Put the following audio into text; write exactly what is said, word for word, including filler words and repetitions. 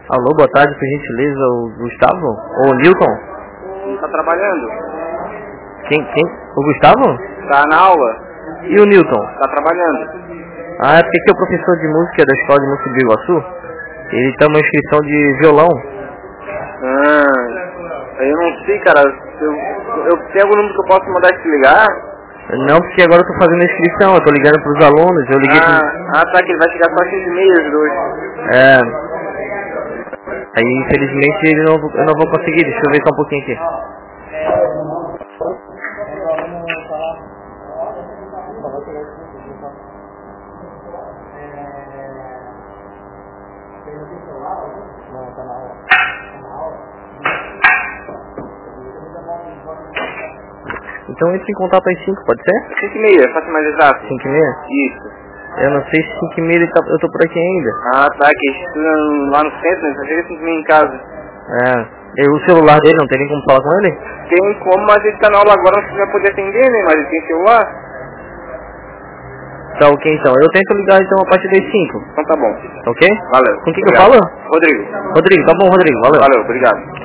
Alô, boa tarde, por gentileza, o Gustavo? Ou o Newton? Tá trabalhando. Quem? Quem? O Gustavo? Tá na aula. E o Newton? Tá trabalhando. Ah, é porque aqui é o professor de música da Escola de Música de Iguaçu. Ele tem uma inscrição de violão. Ah, eu não sei, cara. Eu, eu tenho algum número que eu posso mandar te ligar? Não, porque agora eu tô fazendo a inscrição, eu tô ligando pros alunos, eu liguei Ah, pro... ah tá, que ele vai chegar só às cinco e meia hoje. É... Aí, infelizmente, ele não, eu não vou conseguir. Deixa eu ver só um pouquinho aqui. Então entre em contato às cinco, pode ser? cinco e meia, faça mais exato. cinco e meia? Isso. Eu não sei se cinco e meia ele tá, eu tô por aqui ainda. Ah tá, que estuda lá no centro, né? Só chega cinco e meia em casa. É. E o celular dele, não tem nem como falar com ele? Tem como, mas ele tá na aula agora, não vai poder atender, né? Mas ele tem celular. Tá ok então. Eu tento ligar então a partir das cinco. Então tá bom. Ok? Valeu. Com quem que eu Obrigado. falo? Rodrigo. Rodrigo, tá bom Rodrigo, valeu. Valeu, obrigado.